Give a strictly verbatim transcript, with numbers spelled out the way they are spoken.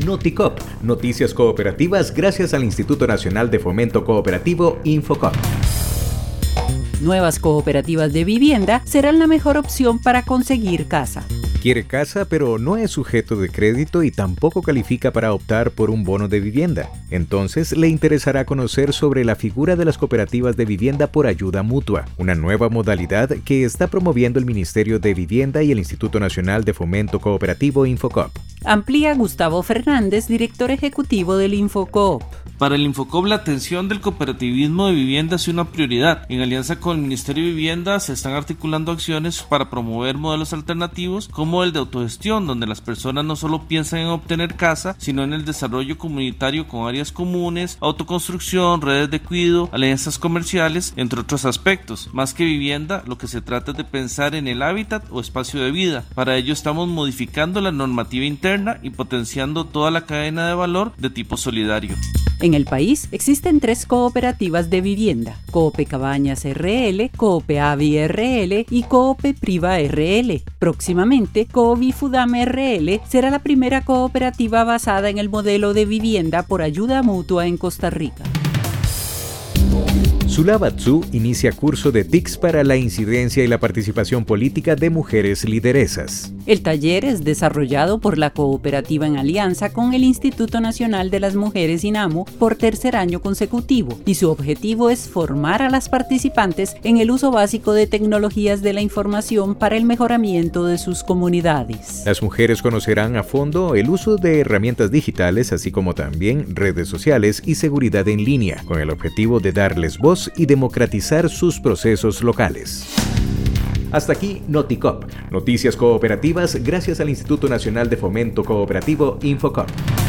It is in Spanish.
Noticop, noticias cooperativas gracias al Instituto Nacional de Fomento Cooperativo Infocop. Nuevas cooperativas de vivienda serán la mejor opción para conseguir casa. Quiere casa, pero no es sujeto de crédito y tampoco califica para optar por un bono de vivienda. Entonces, le interesará conocer sobre la figura de las cooperativas de vivienda por ayuda mutua, una nueva modalidad que está promoviendo el Ministerio de Vivienda y el Instituto Nacional de Fomento Cooperativo Infocop. Amplía Gustavo Fernández, director ejecutivo del Infocop. Para el Infocop, la atención del cooperativismo de vivienda es una prioridad. En alianza con el Ministerio de Vivienda se están articulando acciones para promover modelos alternativos como el de autogestión, donde las personas no solo piensan en obtener casa, sino en el desarrollo comunitario con áreas comunes, autoconstrucción, redes de cuidado, alianzas comerciales, entre otros aspectos. Más que vivienda, lo que se trata es de pensar en el hábitat o espacio de vida. Para ello estamos modificando la normativa interna y potenciando toda la cadena de valor de tipo solidario. En el país existen tres cooperativas de vivienda: Coope Cabañas R L, Coope Avi R L y Coope Priva R L. Próximamente, Coovifudam R L será la primera cooperativa basada en el modelo de vivienda por ayuda mutua en Costa Rica. Sulabatsu inicia curso de T I C S para la incidencia y la participación política de mujeres lideresas. El taller es desarrollado por la cooperativa en alianza con el Instituto Nacional de las Mujeres INAMU por tercer año consecutivo y su objetivo es formar a las participantes en el uso básico de tecnologías de la información para el mejoramiento de sus comunidades. Las mujeres conocerán a fondo el uso de herramientas digitales, así como también redes sociales y seguridad en línea, con el objetivo de darles voz y democratizar sus procesos locales. Hasta aquí Noticop, noticias cooperativas gracias al Instituto Nacional de Fomento Cooperativo Infocop.